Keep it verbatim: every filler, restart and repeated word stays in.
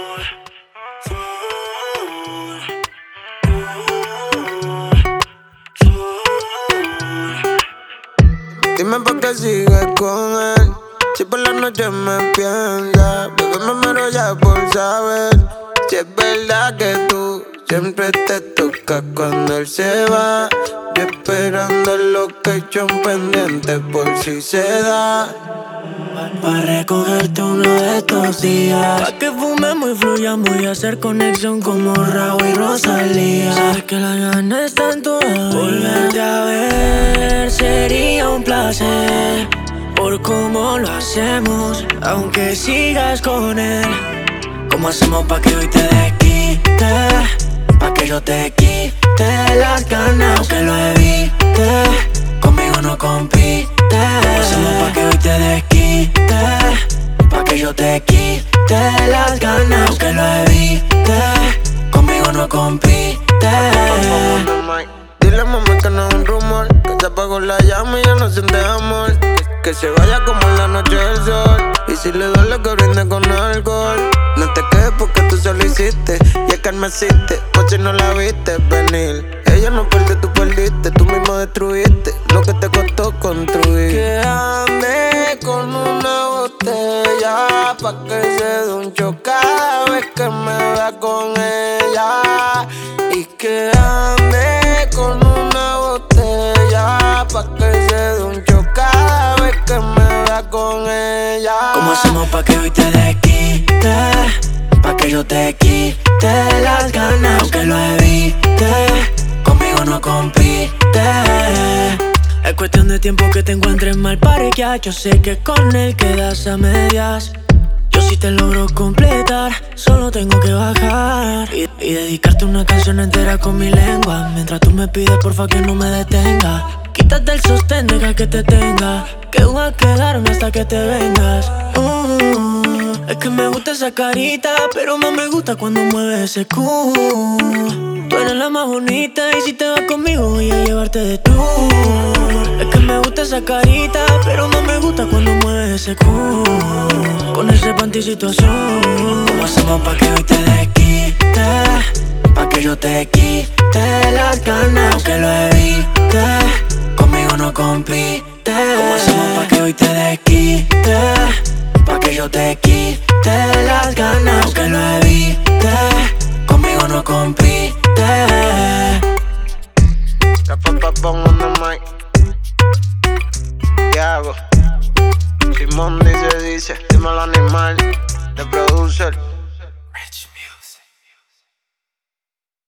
Dime por qué sigues con él. Si por la noche me piensas, bebé, me muero ya por saber si es verdad que tú siempre te tocas cuando él se va. Yo esperando el location pendiente por si se da. Pa' recogerte uno de estos días, pa' que fumemos y fluyamos y hacer conexión como Raúl y Rosalía. Sabes que las ganas están todas. Volverte a ver sería un placer, por cómo lo hacemos, aunque sigas con él. ¿Cómo hacemos pa' que hoy te desquite? Pa' que yo te quite las ganas, aunque lo evite, conmigo no compite. ¿Cómo hacemos pa' que hoy te desquite? Pa' que yo te quite las ganas, aunque lo evite, conmigo no compite. Dile a mami que no es un rumor, que se apagó la llama y ya no siente amor. Que se vaya como en la noche del sol. Y si le duele que brinde con alcohol. No te quedes porque tú solo hiciste. Y es que me hiciste, pues si no la viste venir. Ella no perdió, tú perdiste. Tú mismo destruiste lo que te costó construir. Que ande con una botella pa' que se dé un choque cada vez que me vea con ella. Y que ande con una botella pa' que se dé un choque cada vez que me vea con ella. ¿Cómo hacemos pa' que hoy te desquite? Pa' que yo te quite las ganas, aunque lo evite, conmigo no compite. Es cuestión de tiempo que te encuentres mal parquear. Yo sé que con él quedas a medias. Yo sí te logro completar, solo tengo que bajar y, y dedicarte una canción entera con mi lengua. Mientras tú me pides porfa que no me detenga. Quítate el sostén, deja que te tenga, que voy a quedarme hasta que te vengas. uh, Es que me gusta esa carita, pero más me gusta cuando mueves ese cu. Tú eres la más bonita y si te vas conmigo voy a llevarte de tour. Es que me gusta esa carita, pero más me gusta cuando mueves ese cu. Con ese panticito azul. ¿Cómo hacemos pa' que hoy te desquite? Pa' que yo te quite las ganas, aunque lo evite, conmigo no compite. ¿Cómo hacemos pa' que hoy te desquite? Pa' que yo te quite las ganas, aunque lo evite, conmigo no compite. La papa pongo en el mic. ¿Qué hago? Simón dice, dice, dímelo animal, de producer.